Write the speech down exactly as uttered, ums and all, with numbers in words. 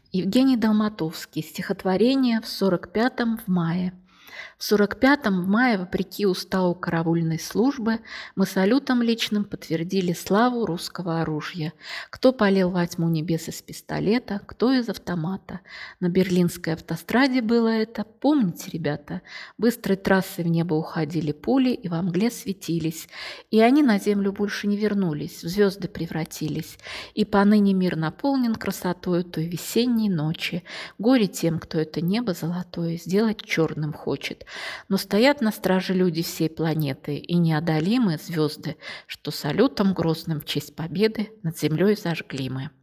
Евгений Долматовский. Стихотворение в сорок пятом в мае. В сорок пятом в мае, вопреки уставу караульной службы, мы салютом личным подтвердили славу русского оружия. Кто палил во тьму небес из пистолета, кто из автомата. На Берлинской автостраде было это, помните, ребята? Быстрой трассой в небо уходили пули и во мгле светились. И они на землю больше не вернулись, в звезды превратились. И поныне мир наполнен красотою той весенней ночи. Горе тем, кто это небо золотое сделать черным хочет. Но стоят на страже люди всей планеты и неодолимые звезды, что салютом грозным в честь победы над землей зажгли мы.